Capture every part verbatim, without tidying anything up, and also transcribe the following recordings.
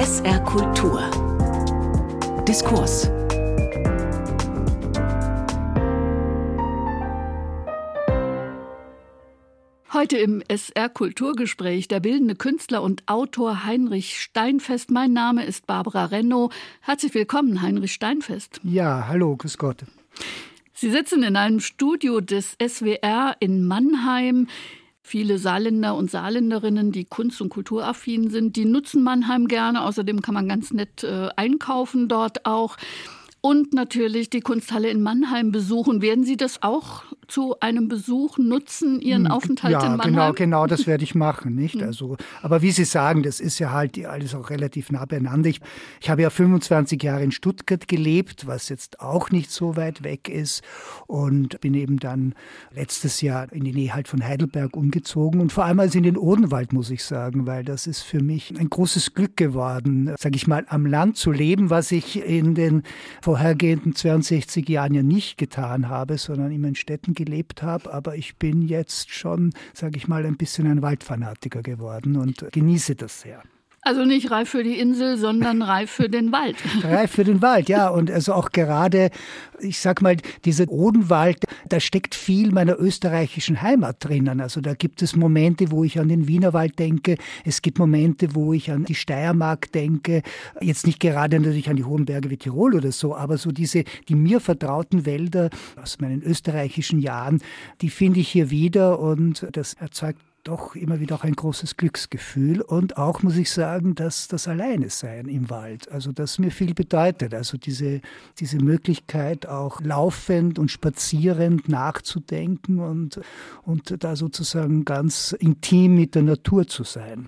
S R Kultur. Diskurs. Heute im S R Kulturgespräch der bildende Künstler und Autor Heinrich Steinfest. Mein Name ist Barbara Renno. Herzlich willkommen, Heinrich Steinfest. Ja, hallo, grüß Gott. Sie sitzen in einem Studio des S W R in Mannheim. Viele Saarländer und Saarländerinnen, die kunst- und kulturaffin sind, die nutzen Mannheim gerne. Außerdem kann man ganz nett äh, einkaufen dort auch. Und natürlich die Kunsthalle in Mannheim besuchen. Werden Sie das auch zu einem Besuch nutzen, Ihren Aufenthalt ja, in Mannheim? Ja, genau, genau, das werde ich machen, nicht? Also, aber wie Sie sagen, das ist ja halt alles auch relativ nah beieinander. Ich, ich habe ja fünfundzwanzig Jahre in Stuttgart gelebt, was jetzt auch nicht so weit weg ist, und bin eben dann letztes Jahr in die Nähe halt von Heidelberg umgezogen und vor allem also in den Odenwald, muss ich sagen, weil das ist für mich ein großes Glück geworden, sage ich mal, am Land zu leben, was ich in den vorhergehenden zweiundsechzig Jahren ja nicht getan habe, sondern immer in Städten gelebt habe. Aber ich bin jetzt schon, sage ich mal, ein bisschen ein Waldfanatiker geworden und genieße das sehr. Also nicht reif für die Insel, sondern reif für den Wald. Reif für den Wald, ja. Und also auch gerade, ich sag mal, dieser Odenwald, da steckt viel meiner österreichischen Heimat drinnen. Also da gibt es Momente, wo ich an den Wienerwald denke. Es gibt Momente, wo ich an die Steiermark denke. Jetzt nicht gerade natürlich an die hohen Berge wie Tirol oder so, aber so diese, die mir vertrauten Wälder aus meinen österreichischen Jahren, die finde ich hier wieder, und das erzeugt doch immer wieder auch ein großes Glücksgefühl, und auch, muss ich sagen, dass das Alleine-Sein im Wald, also das mir viel bedeutet, also diese, diese Möglichkeit auch laufend und spazierend nachzudenken und, und da sozusagen ganz intim mit der Natur zu sein.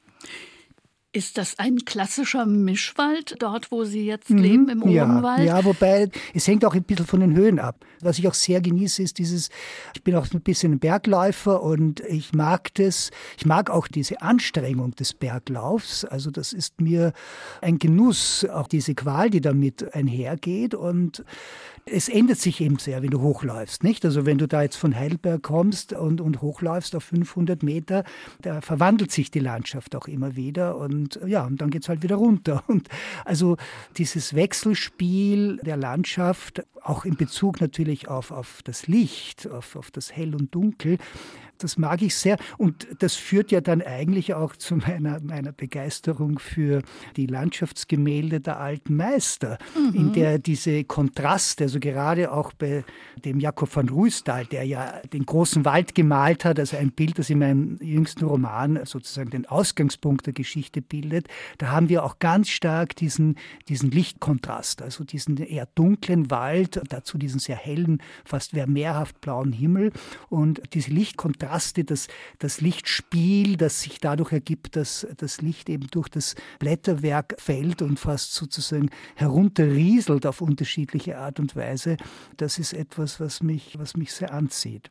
Ist das ein klassischer Mischwald, dort wo Sie jetzt mhm, leben, im Odenwald? Ja, ja, wobei es hängt auch ein bisschen von den Höhen ab. Was ich auch sehr genieße, ist dieses, ich bin auch ein bisschen ein Bergläufer und ich mag das, ich mag auch diese Anstrengung des Berglaufs. Also das ist mir ein Genuss, auch diese Qual, die damit einhergeht, und es ändert sich eben sehr, wenn du hochläufst, nicht? Also wenn du da jetzt von Heidelberg kommst und, und hochläufst auf fünfhundert Meter, da verwandelt sich die Landschaft auch immer wieder, und Und ja, und dann geht's halt wieder runter. Und also dieses Wechselspiel der Landschaft, auch in Bezug natürlich auf, auf das Licht, auf, auf das Hell und Dunkel, das mag ich sehr. Und das führt ja dann eigentlich auch zu meiner, meiner Begeisterung für die Landschaftsgemälde der alten Meister, mhm. in der diese Kontraste, also gerade auch bei dem Jakob van Ruysdael, der ja den großen Wald gemalt hat, also ein Bild, das in meinem jüngsten Roman sozusagen den Ausgangspunkt der Geschichte bildet, da haben wir auch ganz stark diesen, diesen Lichtkontrast, also diesen eher dunklen Wald, dazu diesen sehr hellen, fast mehrhaft blauen Himmel, und diese Lichtkontraste, Das, das Lichtspiel, das sich dadurch ergibt, dass das Licht eben durch das Blätterwerk fällt und fast sozusagen herunterrieselt auf unterschiedliche Art und Weise, das ist etwas, was mich, was mich sehr anzieht.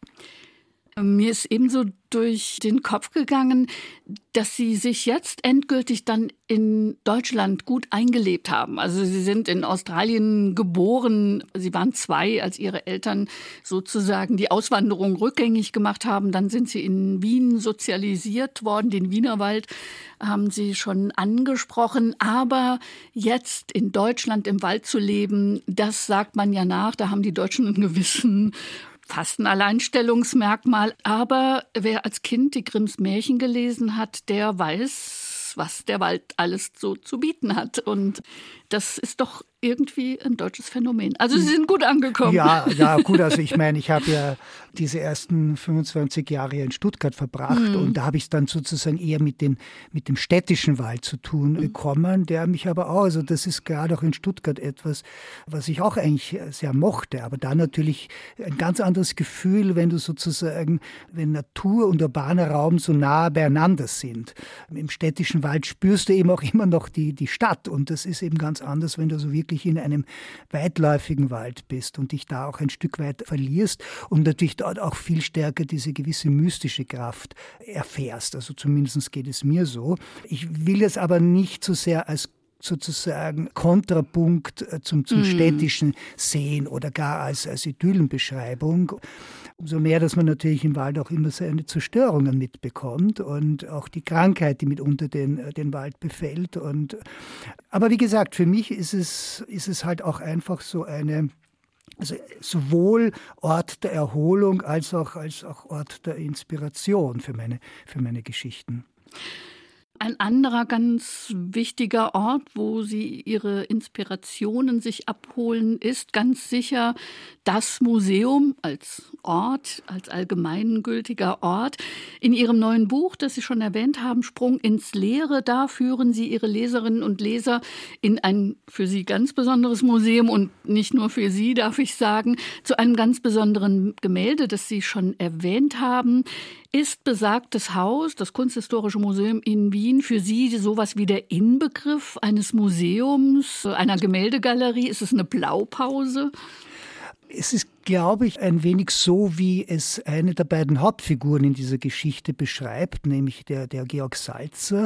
Mir ist ebenso durch den Kopf gegangen, dass Sie sich jetzt endgültig dann in Deutschland gut eingelebt haben. Also Sie sind in Australien geboren. Sie waren zwei, als Ihre Eltern sozusagen die Auswanderung rückgängig gemacht haben. Dann sind Sie in Wien sozialisiert worden. Den Wienerwald haben Sie schon angesprochen. Aber jetzt in Deutschland im Wald zu leben, das sagt man ja nach. Da haben die Deutschen einen gewissen fast ein Alleinstellungsmerkmal. Aber wer als Kind die Grimms Märchen gelesen hat, der weiß, was der Wald alles so zu bieten hat. Und das ist doch irgendwie ein deutsches Phänomen. Also Sie sind gut angekommen. Ja, ja, gut. Also ich meine, ich habe ja diese ersten fünfundzwanzig Jahre in Stuttgart verbracht, mhm. und da habe ich es dann sozusagen eher mit dem, mit dem städtischen Wald zu tun bekommen, der mich aber auch, also das ist gerade auch in Stuttgart etwas, was ich auch eigentlich sehr mochte, aber da natürlich ein ganz anderes Gefühl, wenn du sozusagen, wenn Natur und urbaner Raum so nah beieinander sind. Im städtischen Wald spürst du eben auch immer noch die, die Stadt, und das ist eben ganz anders, wenn du so wirklich in einem weitläufigen Wald bist und dich da auch ein Stück weit verlierst und natürlich dort auch viel stärker diese gewisse mystische Kraft erfährst. Also zumindest geht es mir so. Ich will es aber nicht so sehr als sozusagen Kontrapunkt zum, zum mhm. städtischen Sehen oder gar als, als Idyllenbeschreibung. Umso mehr, dass man natürlich im Wald auch immer seine Zerstörungen mitbekommt und auch die Krankheit, die mitunter den, den Wald befällt. Und, aber wie gesagt, für mich ist es, ist es halt auch einfach so eine, also sowohl Ort der Erholung als auch, als auch Ort der Inspiration für meine, für meine Geschichten. Ein anderer ganz wichtiger Ort, wo Sie Ihre Inspirationen sich abholen, ist ganz sicher das Museum als Ort, als allgemeingültiger Ort. In Ihrem neuen Buch, das Sie schon erwähnt haben, Sprung ins Leere, da führen Sie Ihre Leserinnen und Leser in ein für Sie ganz besonderes Museum und nicht nur für Sie, darf ich sagen, zu einem ganz besonderen Gemälde, das Sie schon erwähnt haben. Ist besagtes Haus, das Kunsthistorische Museum in Wien, für Sie sowas wie der Inbegriff eines Museums, einer Gemäldegalerie? Ist es eine Blaupause? Es ist, glaube ich, ein wenig so, wie es eine der beiden Hauptfiguren in dieser Geschichte beschreibt, nämlich der, der Georg Salzer,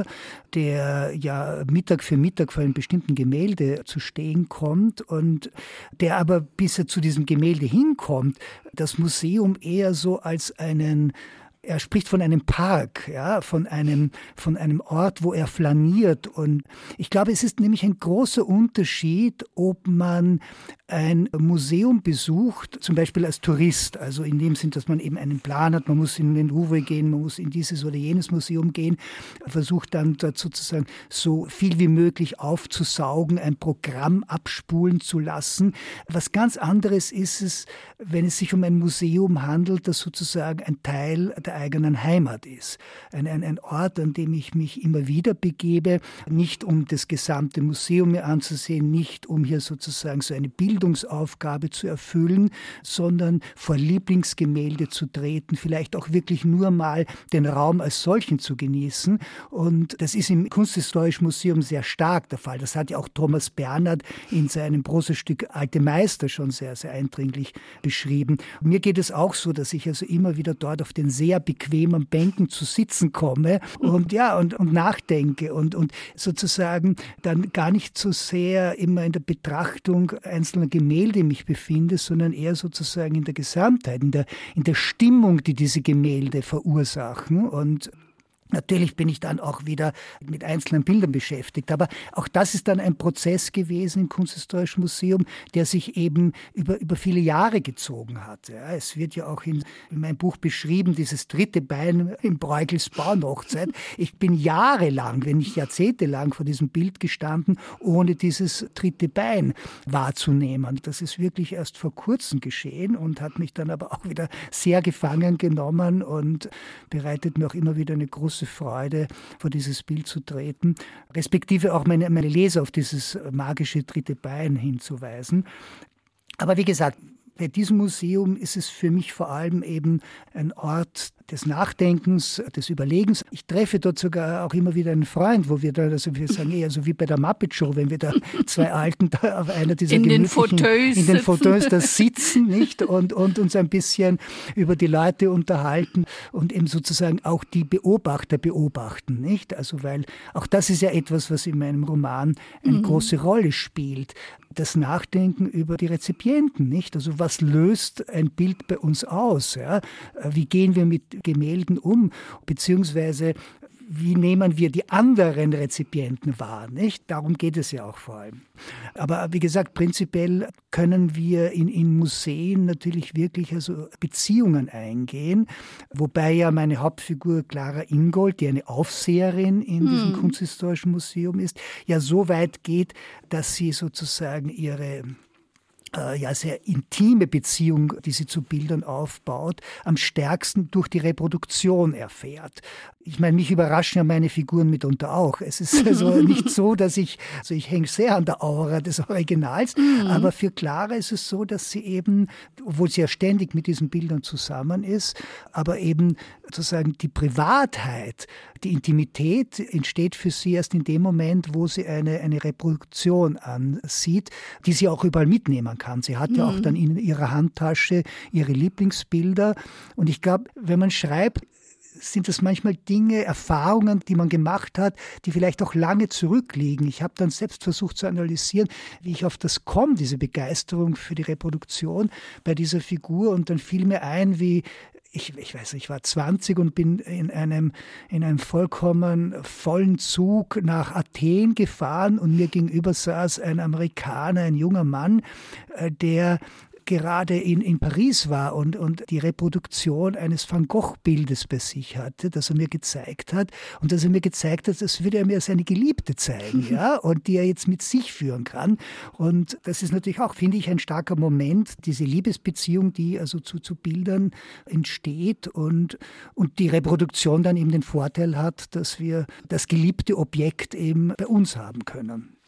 der ja Mittag für Mittag vor einem bestimmten Gemälde zu stehen kommt und der aber, bis er zu diesem Gemälde hinkommt, das Museum eher so als einen Er spricht von einem Park, ja, von einem, von einem Ort, wo er flaniert. Und ich glaube, es ist nämlich ein großer Unterschied, ob man ein Museum besucht, zum Beispiel als Tourist, also in dem Sinn, dass man eben einen Plan hat, man muss in den Louvre gehen, man muss in dieses oder jenes Museum gehen, versucht dann dort sozusagen so viel wie möglich aufzusaugen, ein Programm abspulen zu lassen. Was ganz anderes ist es, wenn es sich um ein Museum handelt, das sozusagen ein Teil der eigenen Heimat ist. Ein, ein, ein Ort, an dem ich mich immer wieder begebe, nicht um das gesamte Museum mir anzusehen, nicht um hier sozusagen so eine Bildungsaufgabe zu erfüllen, sondern vor Lieblingsgemälde zu treten, vielleicht auch wirklich nur mal den Raum als solchen zu genießen. Und das ist im Kunsthistorischen Museum sehr stark der Fall. Das hat ja auch Thomas Bernhard in seinem Prosastück Alte Meister schon sehr, sehr eindringlich beschrieben. Und mir geht es auch so, dass ich also immer wieder dort auf den sehr bequemen Bänken zu sitzen komme und ja, und, und nachdenke und, und sozusagen dann gar nicht so sehr immer in der Betrachtung einzelner Gemälde mich befinde, sondern eher sozusagen in der Gesamtheit, in der, in der Stimmung, die diese Gemälde verursachen. Und natürlich bin ich dann auch wieder mit einzelnen Bildern beschäftigt. Aber auch das ist dann ein Prozess gewesen im Kunsthistorischen Museum, der sich eben über, über viele Jahre gezogen hat. Ja, es wird ja auch in, in meinem Buch beschrieben, dieses dritte Bein im Bruegels Bauernhochzeit. Ich bin jahrelang, wenn nicht jahrzehntelang vor diesem Bild gestanden, ohne dieses dritte Bein wahrzunehmen. Das ist wirklich erst vor kurzem geschehen und hat mich dann aber auch wieder sehr gefangen genommen und bereitet mir auch immer wieder eine große Freude, vor dieses Bild zu treten, respektive auch meine, meine Leser auf dieses magische dritte Bein hinzuweisen. Aber wie gesagt, bei diesem Museum ist es für mich vor allem eben ein Ort des Nachdenkens, des Überlegens. Ich treffe dort sogar auch immer wieder einen Freund, wo wir da, also wir sagen eher so wie bei der Muppet Show, wenn wir da zwei Alten da auf einer dieser in den Fauteuils in den Fauteuils da sitzen, nicht? Und, und uns ein bisschen über die Leute unterhalten und eben sozusagen auch die Beobachter beobachten, nicht? Also weil auch das ist ja etwas, was in meinem Roman eine mhm. große Rolle spielt. Das Nachdenken über die Rezipienten, nicht? Also was löst ein Bild bei uns aus? Ja? Wie gehen wir mit Gemälden um? Beziehungsweise wie nehmen wir die anderen Rezipienten wahr, nicht? Darum geht es ja auch vor allem. Aber wie gesagt, prinzipiell können wir in, in Museen natürlich wirklich also Beziehungen eingehen, wobei ja meine Hauptfigur Clara Ingold, die eine Aufseherin in hm. diesem Kunsthistorischen Museum ist, ja so weit geht, dass sie sozusagen ihre ja, sehr intime Beziehung, die sie zu Bildern aufbaut, am stärksten durch die Reproduktion erfährt. Ich meine, mich überraschen ja meine Figuren mitunter auch. Es ist also nicht so, dass ich, also ich hänge sehr an der Aura des Originals, mhm. aber für Clara ist es so, dass sie eben, obwohl sie ja ständig mit diesen Bildern zusammen ist, aber eben sozusagen die Privatheit, die Intimität entsteht für sie erst in dem Moment, wo sie eine, eine Reproduktion ansieht, die sie auch überall mitnehmen kann. Sie hat mhm. ja auch dann in ihrer Handtasche ihre Lieblingsbilder. Und ich glaube, wenn man schreibt, sind das manchmal Dinge, Erfahrungen, die man gemacht hat, die vielleicht auch lange zurückliegen. Ich habe dann selbst versucht zu analysieren, wie ich auf das komme, diese Begeisterung für die Reproduktion bei dieser Figur. Und dann fiel mir ein, wie Ich, ich weiß, ich war zwanzig und bin in einem, in einem vollkommen vollen Zug nach Athen gefahren und mir gegenüber saß ein Amerikaner, ein junger Mann, der gerade in, in Paris war und, und die Reproduktion eines Van Gogh-Bildes bei sich hatte, das er mir gezeigt hat. Und dass er mir gezeigt hat, das würde er mir seine Geliebte zeigen, ja, und die er jetzt mit sich führen kann. Und das ist natürlich auch, finde ich, ein starker Moment, diese Liebesbeziehung, die also zu, zu Bildern entsteht und, und die Reproduktion dann eben den Vorteil hat, dass wir das geliebte Objekt eben bei uns haben können.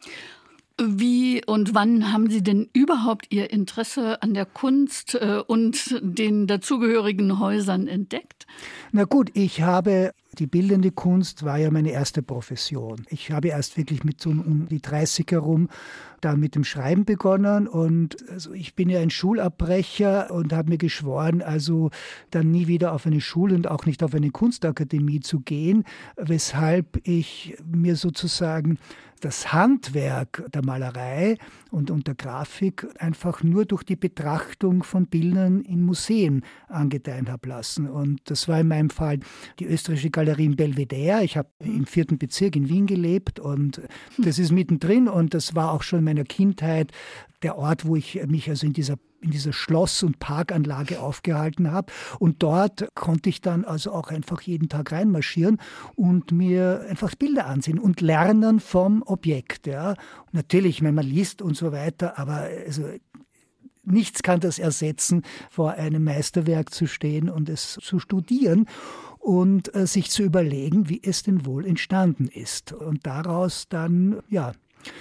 Wie und wann haben Sie denn überhaupt Ihr Interesse an der Kunst äh, und den dazugehörigen Häusern entdeckt? Na gut, ich habe, die bildende Kunst war ja meine erste Profession. Ich habe erst wirklich mit so um die dreißig herum dann mit dem Schreiben begonnen und also ich bin ja ein Schulabbrecher und habe mir geschworen, also dann nie wieder auf eine Schule und auch nicht auf eine Kunstakademie zu gehen, weshalb ich mir sozusagen das Handwerk der Malerei und, und der Grafik einfach nur durch die Betrachtung von Bildern in Museen angedeihen habe lassen. Und das war in meinem Fall die österreichische Galerie in Belvedere. Ich habe im vierten Bezirk in Wien gelebt und das ist mittendrin und das war auch schon in meiner Kindheit der Ort, wo ich mich also in dieser in dieser Schloss- und Parkanlage aufgehalten habe. Und dort konnte ich dann also auch einfach jeden Tag reinmarschieren und mir einfach Bilder ansehen und lernen vom Objekt. Ja. Natürlich, wenn man liest und so weiter, aber also nichts kann das ersetzen, vor einem Meisterwerk zu stehen und es zu studieren und äh, sich zu überlegen, wie es denn wohl entstanden ist. Und daraus dann, ja,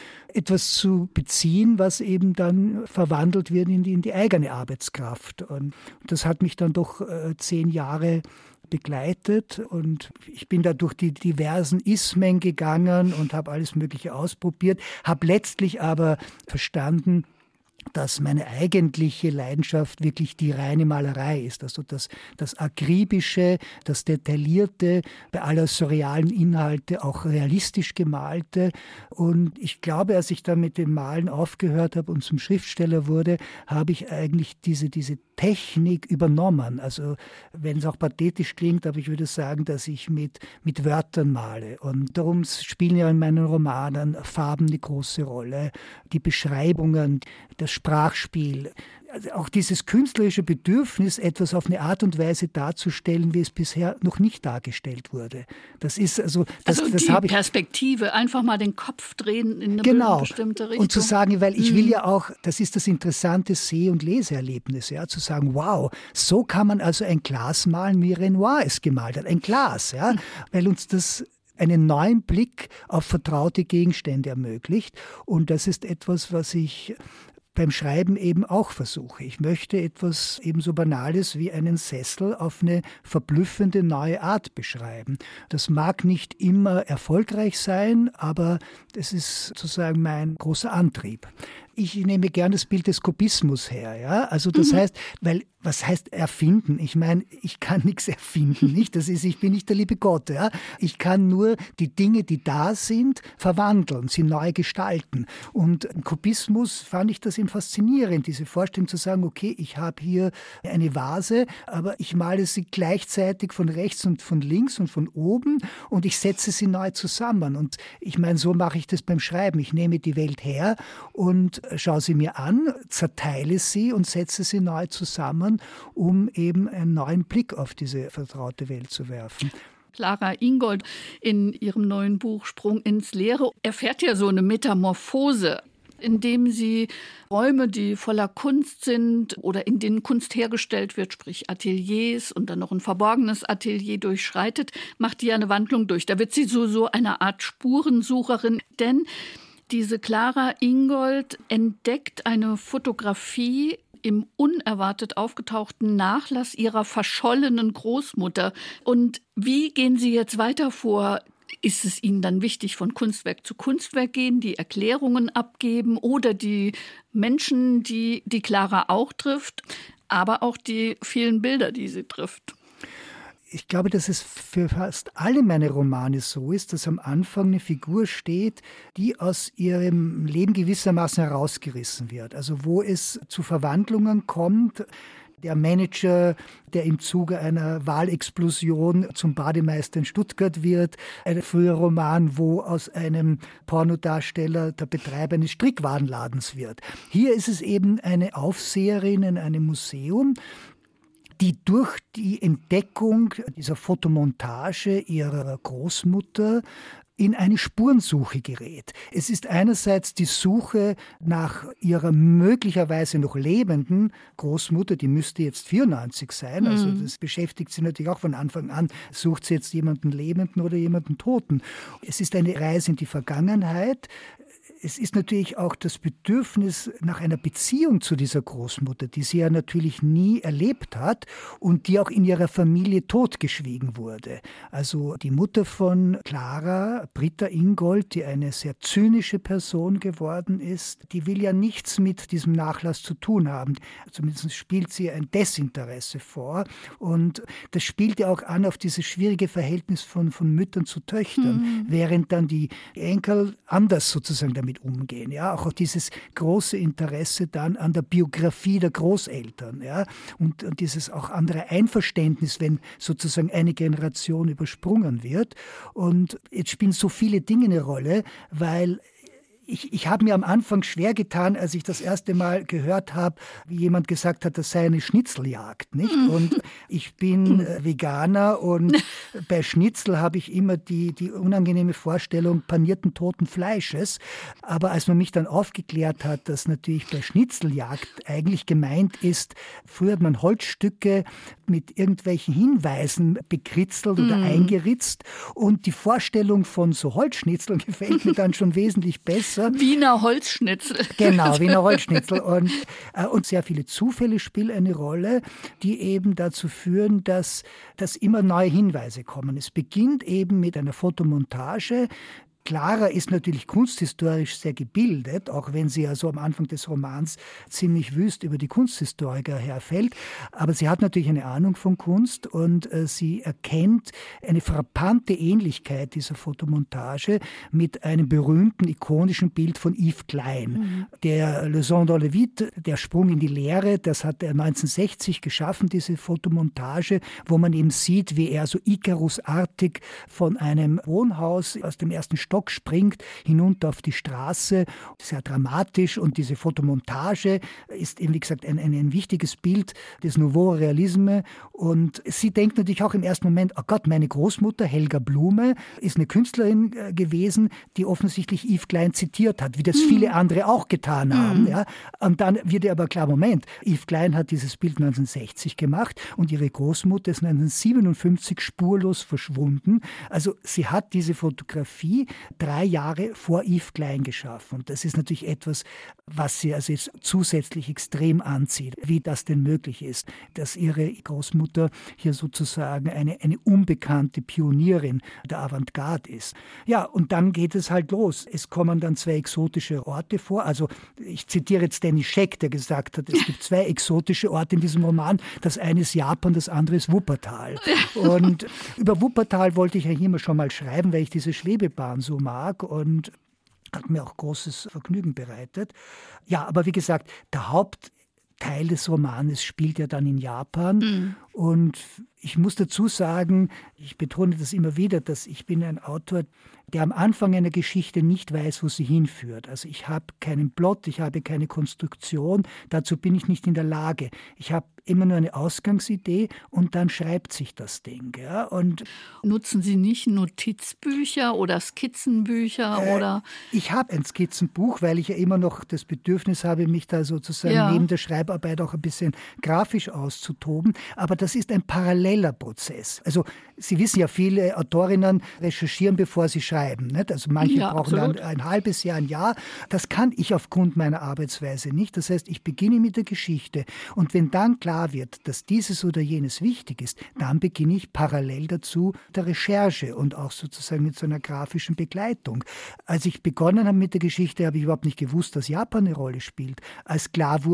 etwas zu beziehen, was eben dann verwandelt wird in die, in die eigene Arbeitskraft. Und das hat mich dann doch äh, zehn Jahre begleitet und ich bin da durch die diversen Ismen gegangen und habe alles Mögliche ausprobiert, habe letztlich aber verstanden, dass meine eigentliche Leidenschaft wirklich die reine Malerei ist, also das, das Akribische, das Detaillierte, bei aller surrealen Inhalte auch realistisch gemalte. Und ich glaube, als ich dann mit dem Malen aufgehört habe und zum Schriftsteller wurde, habe ich eigentlich diese, diese Technik übernommen. Also wenn es auch pathetisch klingt, aber ich würde sagen, dass ich mit, mit Wörtern male. Und darum spielen ja in meinen Romanen Farben eine große Rolle, die Beschreibungen, das Sprachspiel, also auch dieses künstlerische Bedürfnis, etwas auf eine Art und Weise darzustellen, wie es bisher noch nicht dargestellt wurde. Das ist also, das, also das die habe ich, Perspektive, einfach mal den Kopf drehen in eine genau. bestimmte Richtung. Und zu sagen, weil ich will ja auch, das ist das interessante Seh- und Leseerlebnis, ja, zu sagen, wow, so kann man also ein Glas malen, wie Renoir es gemalt hat, ein Glas, ja, weil uns das einen neuen Blick auf vertraute Gegenstände ermöglicht. Und das ist etwas, was ich beim Schreiben eben auch versuche. Ich möchte etwas ebenso Banales wie einen Sessel auf eine verblüffende neue Art beschreiben. Das mag nicht immer erfolgreich sein, aber das ist sozusagen mein großer Antrieb. Ich nehme gerne das Bild des Kubismus her. Ja? Also das mhm. heißt, weil was heißt erfinden? Ich meine, ich kann nichts erfinden, nicht? Das ist, ich bin nicht der liebe Gott. Ja? Ich kann nur die Dinge, die da sind, verwandeln, sie neu gestalten. Und im Kubismus fand ich das eben faszinierend, diese Vorstellung zu sagen, okay, ich habe hier eine Vase, aber ich male sie gleichzeitig von rechts und von links und von oben und ich setze sie neu zusammen. Und ich meine, so mache ich das beim Schreiben. Ich nehme die Welt her und schaue sie mir an, zerteile sie und setze sie neu zusammen, um eben einen neuen Blick auf diese vertraute Welt zu werfen. Clara Ingold in ihrem neuen Buch Sprung ins Leere erfährt ja so eine Metamorphose, indem sie Räume, die voller Kunst sind oder in denen Kunst hergestellt wird, sprich Ateliers und dann noch ein verborgenes Atelier durchschreitet, macht die eine Wandlung durch. Da wird sie so, so eine Art Spurensucherin, denn diese Clara Ingold entdeckt eine Fotografie im unerwartet aufgetauchten Nachlass ihrer verschollenen Großmutter. Und wie gehen Sie jetzt weiter vor? Ist es Ihnen dann wichtig, von Kunstwerk zu Kunstwerk gehen, die Erklärungen abgeben oder die Menschen, die die Clara auch trifft, aber auch die vielen Bilder, die sie trifft? Ich glaube, dass es für fast alle meine Romane so ist, dass am Anfang eine Figur steht, die aus ihrem Leben gewissermaßen herausgerissen wird. Also wo es zu Verwandlungen kommt. Der Manager, der im Zuge einer Wahlexplosion zum Bademeister in Stuttgart wird. Ein früher Roman, wo aus einem Pornodarsteller der Betreiber eines Strickwarenladens wird. Hier ist es eben eine Aufseherin in einem Museum, die durch die Entdeckung dieser Fotomontage ihrer Großmutter in eine Spurensuche gerät. Es ist einerseits die Suche nach ihrer möglicherweise noch lebenden Großmutter, die müsste jetzt vierundneunzig sein, mhm. also das beschäftigt sie natürlich auch von Anfang an. Sucht sie jetzt jemanden Lebenden oder jemanden Toten? Es ist eine Reise in die Vergangenheit. Es ist natürlich auch das Bedürfnis nach einer Beziehung zu dieser Großmutter, die sie ja natürlich nie erlebt hat und die auch in ihrer Familie totgeschwiegen wurde. Also die Mutter von Clara, Britta Ingold, die eine sehr zynische Person geworden ist, die will ja nichts mit diesem Nachlass zu tun haben. Zumindest spielt sie ein Desinteresse vor. Und das spielt ja auch an auf dieses schwierige Verhältnis von, von Müttern zu Töchtern, mhm. während dann die Enkel anders sozusagen damit umgehen. Ja, auch dieses große Interesse dann an der Biografie der Großeltern. Ja, und, und dieses auch andere Einverständnis, wenn sozusagen eine Generation übersprungen wird. Und jetzt spielen so viele Dinge eine Rolle, weil Ich, ich habe mir am Anfang schwer getan, als ich das erste Mal gehört habe, wie jemand gesagt hat, das sei eine Schnitzeljagd, nicht? Und ich bin äh, Veganer und bei Schnitzel habe ich immer die, die unangenehme Vorstellung panierten toten Fleisches. Aber als man mich dann aufgeklärt hat, dass natürlich bei Schnitzeljagd eigentlich gemeint ist, früher hat man Holzstücke mit irgendwelchen Hinweisen bekritzelt oder mm. eingeritzt und die Vorstellung von so Holzschnitzeln gefällt mir dann schon wesentlich besser. Wiener Holzschnitzel. Genau, Wiener Holzschnitzel. Und, äh, und sehr viele Zufälle spielen eine Rolle, die eben dazu führen, dass, dass immer neue Hinweise kommen. Es beginnt eben mit einer Fotomontage. Clara ist natürlich kunsthistorisch sehr gebildet, auch wenn sie ja so am Anfang des Romans ziemlich wüst über die Kunsthistoriker herfällt. Aber sie hat natürlich eine Ahnung von Kunst und äh, sie erkennt eine frappante Ähnlichkeit dieser Fotomontage mit einem berühmten, ikonischen Bild von Yves Klein. Mhm. Der Le Saut dans le Vide, der Sprung in die Leere, das hat er neunzehnhundertsechzig geschaffen, diese Fotomontage, wo man eben sieht, wie er so Icarus-artig von einem Wohnhaus aus dem ersten Stock springt, hinunter auf die Straße. Sehr dramatisch und diese Fotomontage ist eben, wie gesagt, ein, ein, ein wichtiges Bild des Nouveau Realisme. Und sie denkt natürlich auch im ersten Moment, oh Gott, meine Großmutter Helga Blume ist eine Künstlerin äh, gewesen, die offensichtlich Yves Klein zitiert hat, wie das mhm. viele andere auch getan haben. Mhm. Ja. Und dann wird ihr aber klar, Moment, Yves Klein hat dieses Bild neunzehnhundertsechzig gemacht und ihre Großmutter ist neunzehnhundertsiebenundfünfzig spurlos verschwunden. Also sie hat diese Fotografie drei Jahre vor Yves Klein geschaffen. Und das ist natürlich etwas, was sie also jetzt zusätzlich extrem anzieht, wie das denn möglich ist, dass ihre Großmutter hier sozusagen eine, eine unbekannte Pionierin der Avantgarde ist. Ja, und dann geht es halt los. Es kommen dann zwei exotische Orte vor. Also ich zitiere jetzt Danny Scheck, der gesagt hat, es gibt zwei exotische Orte in diesem Roman. Das eine ist Japan, das andere ist Wuppertal. Und über Wuppertal wollte ich ja hier mal schon mal schreiben, weil ich diese Schwebebahn so mag und hat mir auch großes Vergnügen bereitet. Ja, aber wie gesagt, der Hauptteil des Romanes spielt ja dann in Japan. Mhm. Und ich muss dazu sagen, ich betone das immer wieder, dass ich bin ein Autor, der am Anfang einer Geschichte nicht weiß, wo sie hinführt. Also ich habe keinen Plot, ich habe keine Konstruktion, dazu bin ich nicht in der Lage. Ich habe immer nur eine Ausgangsidee und dann schreibt sich das Ding. Ja? Und nutzen Sie nicht Notizbücher oder Skizzenbücher? Äh, oder? Ich habe ein Skizzenbuch, weil ich ja immer noch das Bedürfnis habe, mich da sozusagen ja. neben der Schreibarbeit auch ein bisschen grafisch auszutoben. Aber das ist ein paralleler Prozess. Also Sie wissen ja, viele Autorinnen recherchieren, bevor sie schreiben. Nicht? Also manche ja, brauchen dann ein halbes Jahr, ein Jahr. Das kann ich aufgrund meiner Arbeitsweise nicht. Das heißt, ich beginne mit der Geschichte. Und wenn dann klar wird, dass dieses oder jenes wichtig ist, dann beginne ich parallel dazu der Recherche und auch sozusagen mit so einer grafischen Begleitung. Als ich begonnen habe mit der Geschichte, habe ich überhaupt nicht gewusst, dass Japan eine Rolle spielt. Als klar wurde,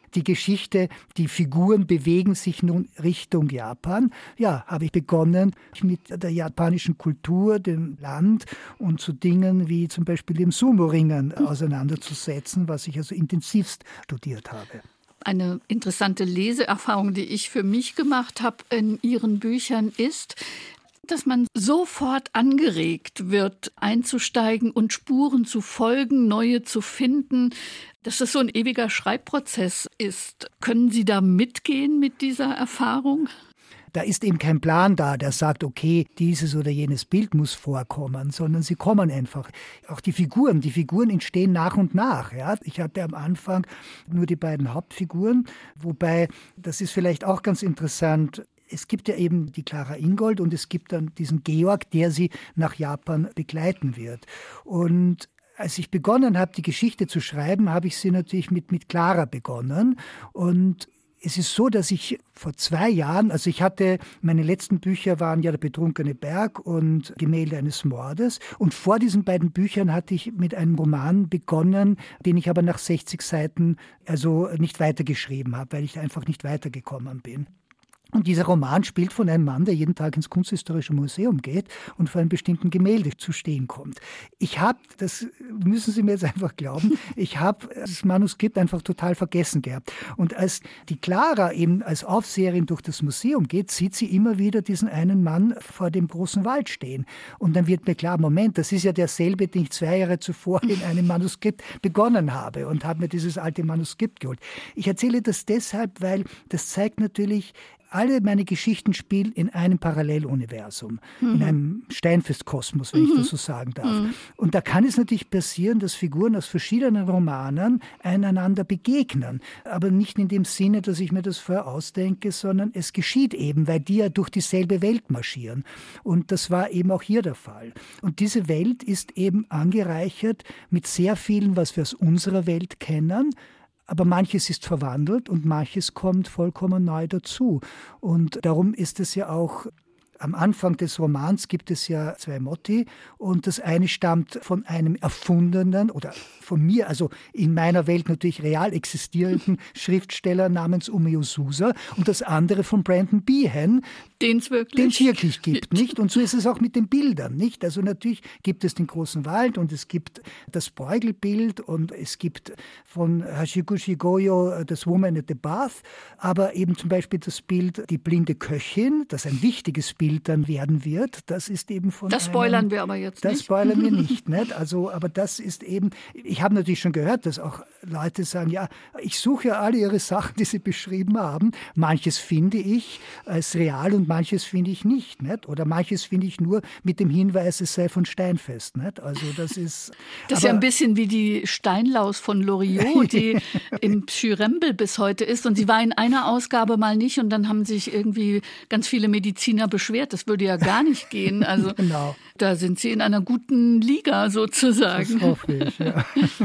die Geschichte, die Figuren bewegen sich nun Richtung Japan. Ja, habe ich begonnen mit der japanischen Kultur, dem Land und zu Dingen wie zum Beispiel dem Sumo-Ringen auseinanderzusetzen, was ich also intensivst studiert habe. Eine interessante Leseerfahrung, die ich für mich gemacht habe in Ihren Büchern, ist, dass man sofort angeregt wird, einzusteigen und Spuren zu folgen, neue zu finden, dass das so ein ewiger Schreibprozess ist. Können Sie da mitgehen mit dieser Erfahrung? Da ist eben kein Plan da, der sagt, okay, dieses oder jenes Bild muss vorkommen, sondern sie kommen einfach. Auch die Figuren, die Figuren entstehen nach und nach. Ja. Ich hatte am Anfang nur die beiden Hauptfiguren, wobei, das ist vielleicht auch ganz interessant, es gibt ja eben die Clara Ingold und es gibt dann diesen Georg, der sie nach Japan begleiten wird. Und als ich begonnen habe, die Geschichte zu schreiben, habe ich sie natürlich mit, mit Clara begonnen. Und es ist so, dass ich vor zwei Jahren, also ich hatte, meine letzten Bücher waren ja Der betrunkene Berg und Gemälde eines Mordes. Und vor diesen beiden Büchern hatte ich mit einem Roman begonnen, den ich aber nach sechzig Seiten also nicht weitergeschrieben habe, weil ich einfach nicht weitergekommen bin. Und dieser Roman spielt von einem Mann, der jeden Tag ins Kunsthistorische Museum geht und vor einem bestimmten Gemälde zu stehen kommt. Ich habe, das müssen Sie mir jetzt einfach glauben, ich habe das Manuskript einfach total vergessen gehabt. Und als die Clara eben als Aufseherin durch das Museum geht, sieht sie immer wieder diesen einen Mann vor dem großen Wald stehen. Und dann wird mir klar, Moment, das ist ja derselbe, den ich zwei Jahre zuvor in einem Manuskript begonnen habe und habe mir dieses alte Manuskript geholt. Ich erzähle das deshalb, weil das zeigt natürlich, alle meine Geschichten spielen in einem Paralleluniversum, mhm. in einem Steinfestkosmos, wenn mhm. ich das so sagen darf. Mhm. Und da kann es natürlich passieren, dass Figuren aus verschiedenen Romanen einander begegnen. Aber nicht in dem Sinne, dass ich mir das vorher ausdenke, sondern es geschieht eben, weil die ja durch dieselbe Welt marschieren. Und das war eben auch hier der Fall. Und diese Welt ist eben angereichert mit sehr vielen, was wir aus unserer Welt kennen, aber manches ist verwandelt und manches kommt vollkommen neu dazu. Und darum ist es ja auch, am Anfang des Romans gibt es ja zwei Motti und das eine stammt von einem erfundenen oder von mir, also in meiner Welt natürlich real existierenden Schriftsteller namens Umeo Susa und das andere von Brandon Behan, den es wirklich, den's wirklich gibt, nicht? Und so ist es auch mit den Bildern, nicht? Also natürlich gibt es den großen Wald und es gibt das Beugelbild und es gibt von Hashiguchi Goyo das Woman at the Bath, aber eben zum Beispiel das Bild Die blinde Köchin, das ein wichtiges Bild dann werden wird, das ist eben von Das spoilern einem, wir aber jetzt das nicht. Das spoilern wir nicht, nicht? Also, aber das ist eben, ich habe natürlich schon gehört, dass auch Leute sagen, ja, ich suche ja alle ihre Sachen, die sie beschrieben haben. Manches finde ich als real und manches finde ich nicht, nicht? Oder manches finde ich nur mit dem Hinweis, es sei von Steinfest, nicht? Also das ist... Das ist ja ein bisschen wie die Steinlaus von Loriot, die im Schürembel bis heute ist. Und sie war in einer Ausgabe mal nicht und dann haben sich irgendwie ganz viele Mediziner beschwert. Das würde ja gar nicht gehen. Also genau. Da sind Sie in einer guten Liga sozusagen. Das hoffe ich, ja.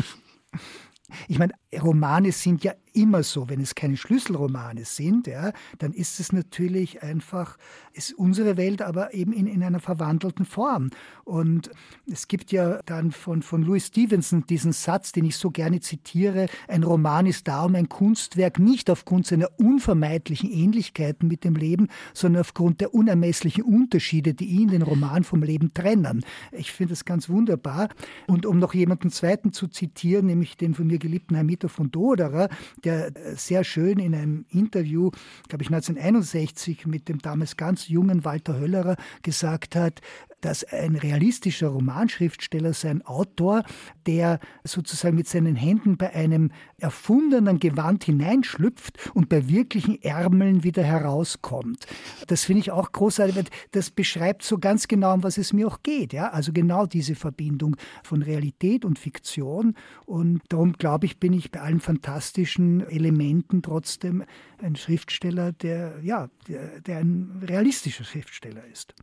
Ich meine, Romane sind ja immer so, wenn es keine Schlüsselromane sind, ja, dann ist es natürlich einfach, ist unsere Welt aber eben in, in einer verwandelten Form. Und es gibt ja dann von, von Louis Stevenson diesen Satz, den ich so gerne zitiere, ein Roman ist darum ein Kunstwerk nicht aufgrund seiner unvermeidlichen Ähnlichkeiten mit dem Leben, sondern aufgrund der unermesslichen Unterschiede, die ihn, den Roman, vom Leben trennen. Ich finde das ganz wunderbar. Und um noch jemanden zweiten zu zitieren, nämlich den von mir geliebten Hermita von Doderer, der sehr schön in einem Interview, glaube ich neunzehnhunderteinundsechzig, mit dem damals ganz jungen Walter Höllerer gesagt hat, dass ein realistischer Romanschriftsteller sei ein Autor, der sozusagen mit seinen Händen bei einem erfundenen Gewand hineinschlüpft und bei wirklichen Ärmeln wieder herauskommt. Das finde ich auch großartig, weil das beschreibt so ganz genau, um was es mir auch geht. Ja? Also genau diese Verbindung von Realität und Fiktion. Und darum, glaube ich, bin ich bei allen fantastischen Elementen trotzdem ein Schriftsteller, der, ja, der, der ein realistischer Schriftsteller ist.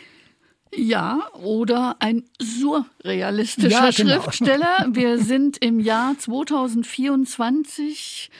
Ja, oder ein surrealistischer ja, genau. Schriftsteller. Wir sind im Jahr zweitausendvierundzwanzig.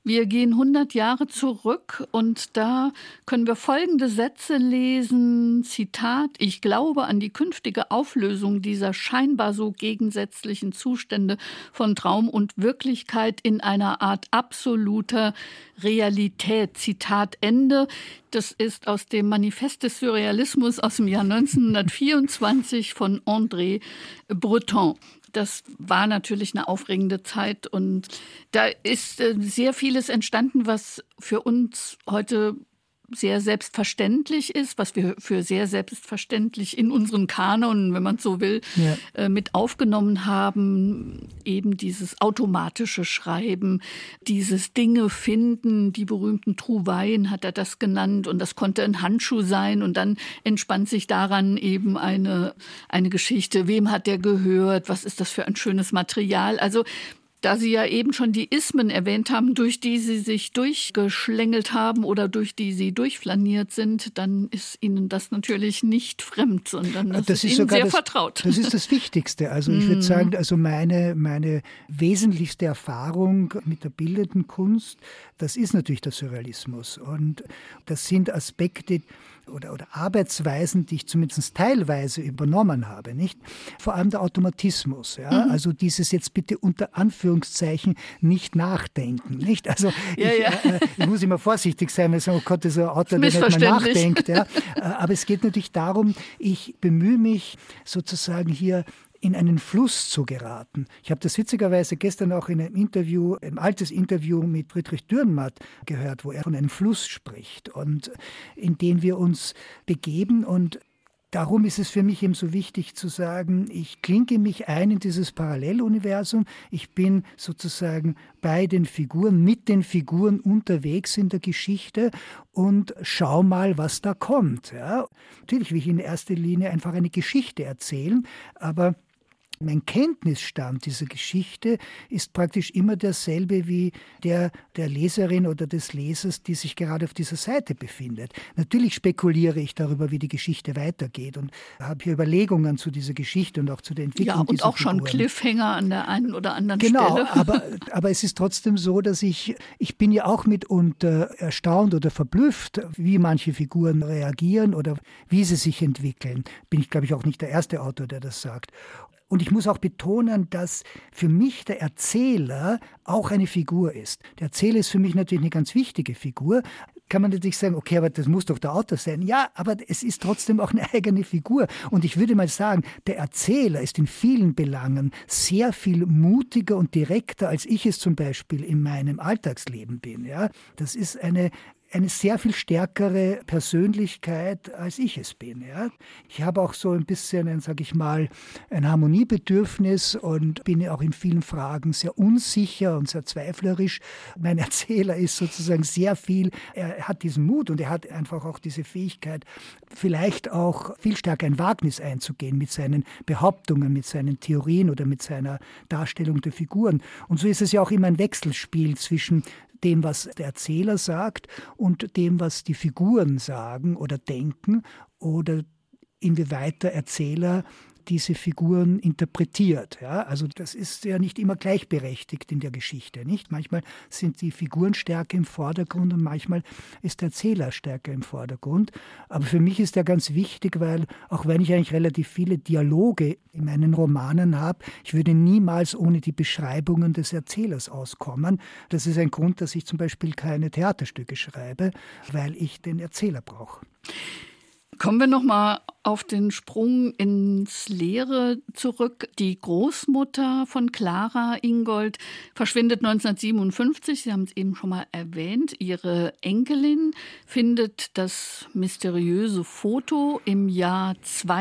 Wir gehen hundert Jahre zurück und da können wir folgende Sätze lesen. Zitat: Ich glaube an die künftige Auflösung dieser scheinbar so gegensätzlichen Zustände von Traum und Wirklichkeit in einer Art absoluter Realität. Zitat Ende. Das ist aus dem Manifest des Surrealismus aus dem Jahr neunzehnhundertvierundzwanzig von André Breton. Das war natürlich eine aufregende Zeit und da ist sehr vieles entstanden, was für uns heute sehr selbstverständlich ist, was wir für sehr selbstverständlich in unseren Kanon, wenn man so will, ja. mit aufgenommen haben. Eben dieses automatische Schreiben, dieses Dinge finden, die berühmten Trouvaillen hat er das genannt und das konnte ein Handschuh sein und dann entspannt sich daran eben eine, eine Geschichte. Wem hat der gehört? Was ist das für ein schönes Material? Also da Sie ja eben schon die Ismen erwähnt haben, durch die Sie sich durchgeschlängelt haben oder durch die Sie durchflaniert sind, dann ist Ihnen das natürlich nicht fremd, sondern das, das ist, ist Ihnen sehr das, vertraut. Das ist das Wichtigste. Also ich würde sagen, also meine, meine wesentlichste Erfahrung mit der bildenden Kunst, das ist natürlich der Surrealismus. Und das sind Aspekte oder, oder Arbeitsweisen, die ich zumindest teilweise übernommen habe, nicht? Vor allem der Automatismus. Ja? Mhm. Also dieses jetzt bitte unter Anführungszeichen nicht nachdenken. Nicht? Also ja, ich, ja. Äh, ich muss immer vorsichtig sein, weil ich sage, oh Gott, das ist ein Autor, der nicht mal nachdenkt. Ja? Aber es geht natürlich darum, ich bemühe mich sozusagen hier in einen Fluss zu geraten. Ich habe das witzigerweise gestern auch in einem Interview, ein altes Interview mit Friedrich Dürrenmatt gehört, wo er von einem Fluss spricht und in den wir uns begeben. Und darum ist es für mich eben so wichtig zu sagen, ich klinke mich ein in dieses Paralleluniversum. Ich bin sozusagen bei den Figuren, mit den Figuren unterwegs in der Geschichte und schau mal, was da kommt. Ja. Natürlich will ich in erster Linie einfach eine Geschichte erzählen, aber mein Kenntnisstand dieser Geschichte ist praktisch immer derselbe wie der der Leserin oder des Lesers, die sich gerade auf dieser Seite befindet. Natürlich spekuliere ich darüber, wie die Geschichte weitergeht und habe hier Überlegungen zu dieser Geschichte und auch zu der Entwicklung ja, und dieser auch schon Figuren. Cliffhanger an der einen oder anderen genau, Stelle. Genau, aber, aber es ist trotzdem so, dass ich, ich bin ja auch mitunter erstaunt oder verblüfft, wie manche Figuren reagieren oder wie sie sich entwickeln. Bin ich, glaube ich, auch nicht der erste Autor, der das sagt. Und ich muss auch betonen, dass für mich der Erzähler auch eine Figur ist. Der Erzähler ist für mich natürlich eine ganz wichtige Figur. Kann man natürlich sagen, okay, aber das muss doch der Autor sein. Ja, aber es ist trotzdem auch eine eigene Figur. Und ich würde mal sagen, der Erzähler ist in vielen Belangen sehr viel mutiger und direkter, als ich es zum Beispiel in meinem Alltagsleben bin. Ja, das ist eine eine sehr viel stärkere Persönlichkeit, als ich es bin. Ja. Ich habe auch so ein bisschen, ein, sag ich mal, ein Harmoniebedürfnis und bin auch in vielen Fragen sehr unsicher und sehr zweiflerisch. Mein Erzähler ist sozusagen sehr viel, er hat diesen Mut und er hat einfach auch diese Fähigkeit, vielleicht auch viel stärker ein Wagnis einzugehen mit seinen Behauptungen, mit seinen Theorien oder mit seiner Darstellung der Figuren. Und so ist es ja auch immer ein Wechselspiel zwischen dem, was der Erzähler sagt und dem, was die Figuren sagen oder denken oder inwieweit der Erzähler diese Figuren interpretiert. Ja, also das ist ja nicht immer gleichberechtigt in der Geschichte. Nicht? Manchmal sind die Figuren stärker im Vordergrund und manchmal ist der Erzähler stärker im Vordergrund. Aber für mich ist der ganz wichtig, weil auch wenn ich eigentlich relativ viele Dialoge in meinen Romanen habe, ich würde niemals ohne die Beschreibungen des Erzählers auskommen. Das ist ein Grund, dass ich zum Beispiel keine Theaterstücke schreibe, weil ich den Erzähler brauche. Kommen wir noch mal auf den Sprung ins Leere zurück. Die Großmutter von Clara Ingold verschwindet neunzehnhundertsiebenundfünfzig. Sie haben es eben schon mal erwähnt. Ihre Enkelin findet das mysteriöse Foto im Jahr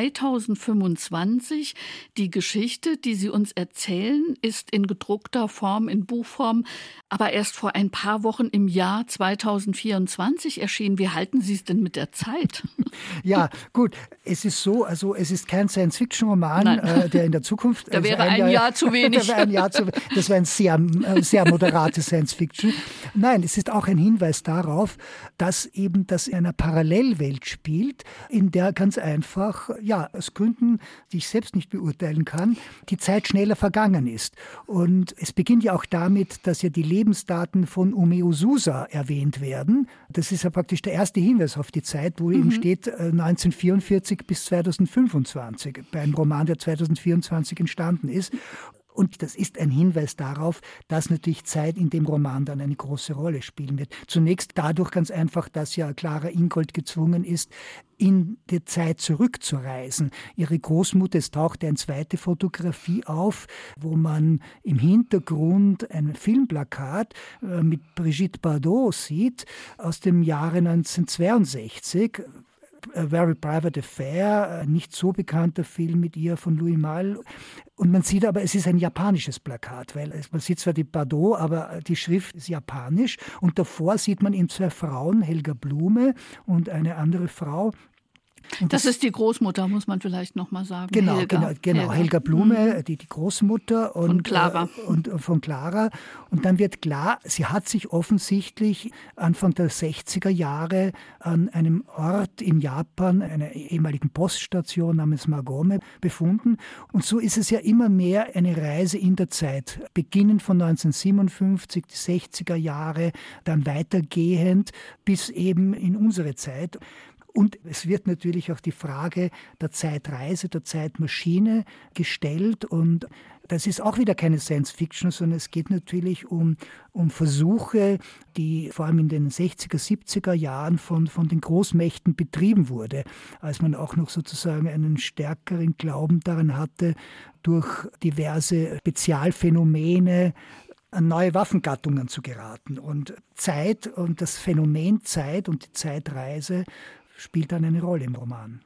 zweitausendfünfundzwanzig. Die Geschichte, die Sie uns erzählen, ist in gedruckter Form, in Buchform, aber erst vor ein paar Wochen im Jahr zweitausendvierundzwanzig erschienen. Wie halten Sie es denn mit der Zeit? Ja, gut. Es ist so, also es ist kein Science-Fiction-Roman, äh, der in der Zukunft... Da wäre ein Jahr, Jahr zu wenig. Da wäre ein Jahr zu, das wäre ein sehr, sehr moderate Science-Fiction. Nein, es ist auch ein Hinweis darauf, dass eben das in einer Parallelwelt spielt, in der ganz einfach, ja, aus Gründen, die ich selbst nicht beurteilen kann, die Zeit schneller vergangen ist. Und es beginnt ja auch damit, dass ja die Lebensdaten von Umeo Susa erwähnt werden. Das ist ja praktisch der erste Hinweis auf die Zeit, wo mhm. eben steht äh, neunzehnhundertvierundvierzig bis zweitausendfünfundzwanzig, bei einem Roman, der zweitausendvierundzwanzig entstanden ist. Und das ist ein Hinweis darauf, dass natürlich Zeit in dem Roman dann eine große Rolle spielen wird. Zunächst dadurch ganz einfach, dass ja Clara Ingold gezwungen ist, in die Zeit zurückzureisen. Ihre Großmutter, es taucht eine zweite Fotografie auf, wo man im Hintergrund ein Filmplakat mit Brigitte Bardot sieht aus dem Jahre neunzehnhundertzweiundsechzig. A Very Private Affair, ein nicht so bekannter Film mit ihr von Louis Malle. Und man sieht aber, es ist ein japanisches Plakat, weil man sieht zwar die Bardot, aber die Schrift ist japanisch. Und davor sieht man eben zwei Frauen, Helga Blume und eine andere Frau. Das, das ist die Großmutter, muss man vielleicht noch mal sagen. Genau, Helga. genau, genau. Helga, Helga Blume, mhm. die, die Großmutter und, von Clara. Äh, und von Clara. Und dann wird klar, sie hat sich offensichtlich Anfang der sechziger Jahre an einem Ort in Japan, einer ehemaligen Poststation namens Magome, befunden. Und so ist es ja immer mehr eine Reise in der Zeit. Beginnend von neunzehnhundertsiebenundfünfzig, die sechziger Jahre, dann weitergehend bis eben in unsere Zeit. Und es wird natürlich auch die Frage der Zeitreise, der Zeitmaschine gestellt. Und das ist auch wieder keine Science-Fiction, sondern es geht natürlich um, um Versuche, die vor allem in den sechziger, siebziger Jahren von, von den Großmächten betrieben wurde, als man auch noch sozusagen einen stärkeren Glauben daran hatte, durch diverse Spezialphänomene an neue Waffengattungen zu geraten. Und Zeit und das Phänomen Zeit und die Zeitreise spielt dann eine Rolle im Roman.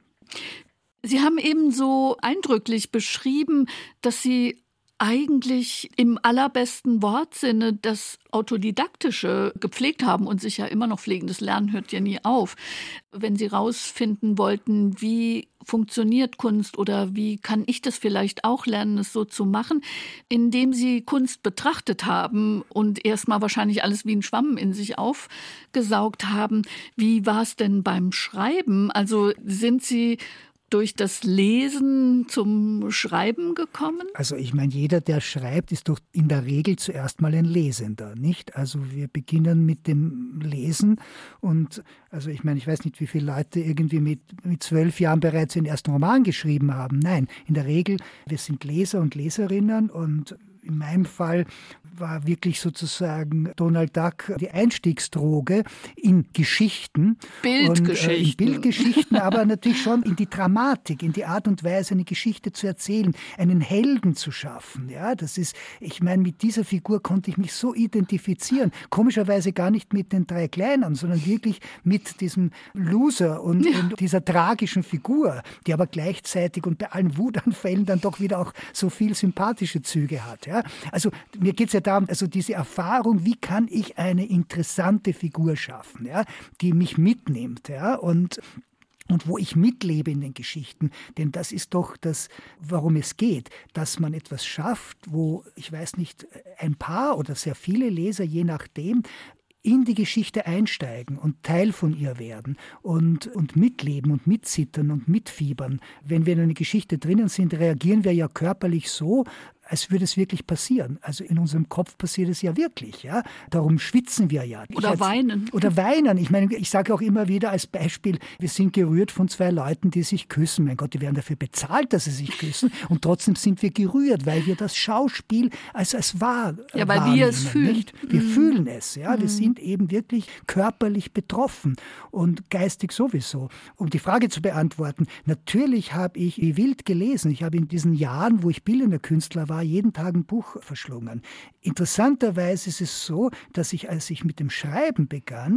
Sie haben eben so eindrücklich beschrieben, dass Sie eigentlich im allerbesten Wortsinne das Autodidaktische gepflegt haben und sich ja immer noch pflegen. Das Lernen hört ja nie auf. Wenn Sie rausfinden wollten, wie funktioniert Kunst oder wie kann ich das vielleicht auch lernen, es so zu machen, indem Sie Kunst betrachtet haben und erstmal wahrscheinlich alles wie ein Schwamm in sich aufgesaugt haben. Wie war es denn beim Schreiben? Also sind Sie durch das Lesen zum Schreiben gekommen? Also ich meine, jeder, der schreibt, ist doch in der Regel zuerst mal ein Lesender, nicht? Also wir beginnen mit dem Lesen und also ich meine, ich weiß nicht, wie viele Leute irgendwie mit, mit zwölf Jahren bereits den ersten Roman geschrieben haben. Nein, in der Regel, wir sind Leser und Leserinnen und in meinem Fall war wirklich sozusagen Donald Duck die Einstiegsdroge in Geschichten. Bildgeschichten. Und, äh, in Bildgeschichten, aber natürlich schon in die Dramatik, in die Art und Weise, eine Geschichte zu erzählen, einen Helden zu schaffen. Ja, das ist, ich meine, mit dieser Figur konnte ich mich so identifizieren. Komischerweise gar nicht mit den drei Kleinen, sondern wirklich mit diesem Loser und, ja. und dieser tragischen Figur, die aber gleichzeitig und bei allen Wutanfällen dann doch wieder auch so viel sympathische Züge hat. Ja? Also mir geht es ja darum, also diese Erfahrung, wie kann ich eine interessante Figur schaffen, ja? Die mich mitnimmt, ja? und Und wo ich mitlebe in den Geschichten, denn das ist doch das, worum es geht, dass man etwas schafft, wo, ich weiß nicht, ein paar oder sehr viele Leser, je nachdem, in die Geschichte einsteigen und Teil von ihr werden und, und mitleben und mitzittern und mitfiebern. Wenn wir in einer Geschichte drinnen sind, reagieren wir ja körperlich so, als würde es wirklich passieren. Also in unserem Kopf passiert es ja wirklich. Ja? Darum schwitzen wir ja. Oder als, weinen. Oder weinen. Ich meine, ich sage auch immer wieder als Beispiel, wir sind gerührt von zwei Leuten, die sich küssen. Mein Gott, die werden dafür bezahlt, dass sie sich küssen. Und trotzdem sind wir gerührt, weil wir das Schauspiel als, als wahr Ja, weil wir es fühlen. Nicht? Wir mm. fühlen es. Ja? Wir mm. sind eben wirklich körperlich betroffen und geistig sowieso. Um die Frage zu beantworten, natürlich habe ich wie wild gelesen. Ich habe in diesen Jahren, wo ich bildender Künstler war, jeden Tag ein Buch verschlungen. Interessanterweise ist es so, dass ich, als ich mit dem Schreiben begann,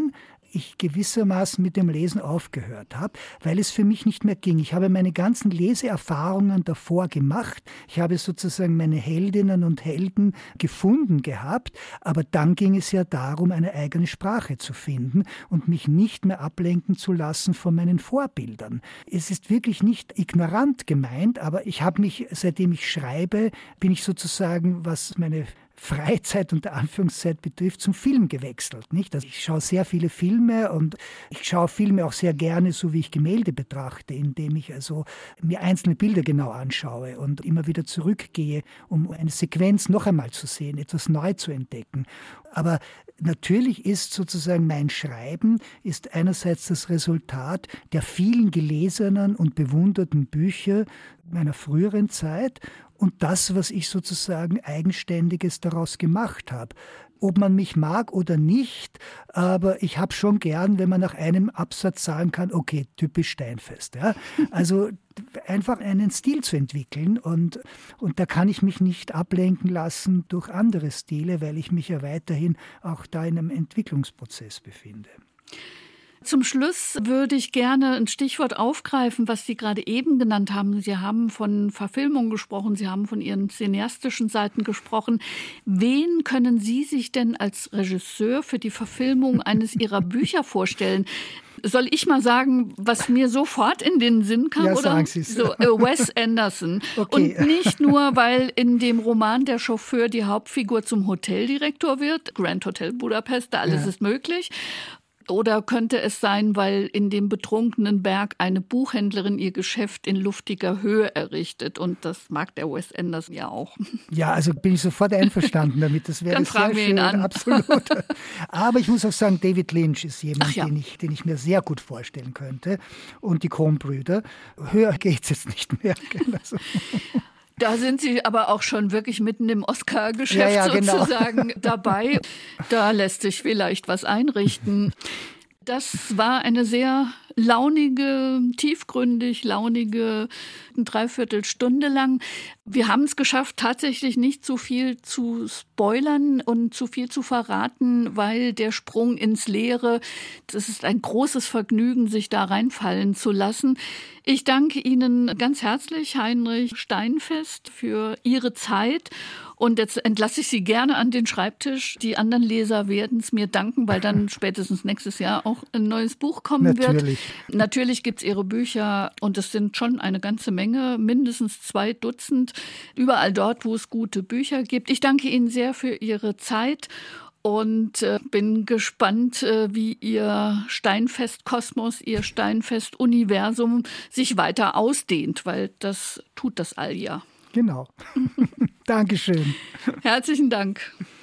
ich gewissermaßen mit dem Lesen aufgehört habe, weil es für mich nicht mehr ging. Ich habe meine ganzen Leseerfahrungen davor gemacht. Ich habe sozusagen meine Heldinnen und Helden gefunden gehabt, aber dann ging es ja darum, eine eigene Sprache zu finden und mich nicht mehr ablenken zu lassen von meinen Vorbildern. Es ist wirklich nicht ignorant gemeint, aber ich habe mich, seitdem ich schreibe, bin ich sozusagen, was meine Freizeit unter Anführungszeit betrifft, zum Film gewechselt. Nicht? Also ich schaue sehr viele Filme und ich schaue Filme auch sehr gerne, so wie ich Gemälde betrachte, indem ich also mir einzelne Bilder genau anschaue und immer wieder zurückgehe, um eine Sequenz noch einmal zu sehen, etwas neu zu entdecken. Aber natürlich ist sozusagen mein Schreiben ist einerseits das Resultat der vielen gelesenen und bewunderten Bücher meiner früheren Zeit und das, was ich sozusagen Eigenständiges daraus gemacht habe. Ob man mich mag oder nicht, aber ich habe schon gern, wenn man nach einem Absatz sagen kann, okay, typisch Steinfest. Ja? Also einfach einen Stil zu entwickeln und, und da kann ich mich nicht ablenken lassen durch andere Stile, weil ich mich ja weiterhin auch da in einem Entwicklungsprozess befinde. Zum Schluss würde ich gerne ein Stichwort aufgreifen, was Sie gerade eben genannt haben. Sie haben von Verfilmung gesprochen, Sie haben von Ihren cineastischen Seiten gesprochen. Wen können Sie sich denn als Regisseur für die Verfilmung eines Ihrer Bücher vorstellen? Soll ich mal sagen, was mir sofort in den Sinn kam? Ja, oder? sagen Sie es. So, äh, Wes Anderson. Okay. Und nicht nur, weil in dem Roman der Chauffeur die Hauptfigur zum Hoteldirektor wird, Grand Hotel Budapest, da alles ja. ist möglich. Oder könnte es sein, weil in dem betrunkenen Berg eine Buchhändlerin ihr Geschäft in luftiger Höhe errichtet? Und das mag der Wes Anderson ja auch. Ja, also bin ich sofort einverstanden damit. Das wäre Dann sehr fragen wir schön, ihn an. Absolut. Aber ich muss auch sagen, David Lynch ist jemand, ja. den, ich, den ich mir sehr gut vorstellen könnte. Und die Coen-Brüder. Höher geht es jetzt nicht mehr. Also. Da sind Sie aber auch schon wirklich mitten im Oscar-Geschäft ja, ja, genau. sozusagen dabei. Da lässt sich vielleicht was einrichten. Das war eine sehr launige, tiefgründig launige Dreiviertelstunde lang. Wir haben es geschafft, tatsächlich nicht zu viel zu spoilern und zu viel zu verraten, weil der Sprung ins Leere, das ist ein großes Vergnügen, sich da reinfallen zu lassen. Ich danke Ihnen ganz herzlich, Heinrich Steinfest, für Ihre Zeit. Und jetzt entlasse ich Sie gerne an den Schreibtisch. Die anderen Leser werden es mir danken, weil dann spätestens nächstes Jahr auch ein neues Buch kommen Natürlich. wird. Natürlich gibt es Ihre Bücher und es sind schon eine ganze Menge, mindestens zwei Dutzend, überall dort, wo es gute Bücher gibt. Ich danke Ihnen sehr für Ihre Zeit und äh, bin gespannt, äh, wie Ihr Steinfest-Kosmos, Ihr Steinfest-Universum sich weiter ausdehnt, weil das tut das all ja. Genau. Dankeschön. Herzlichen Dank.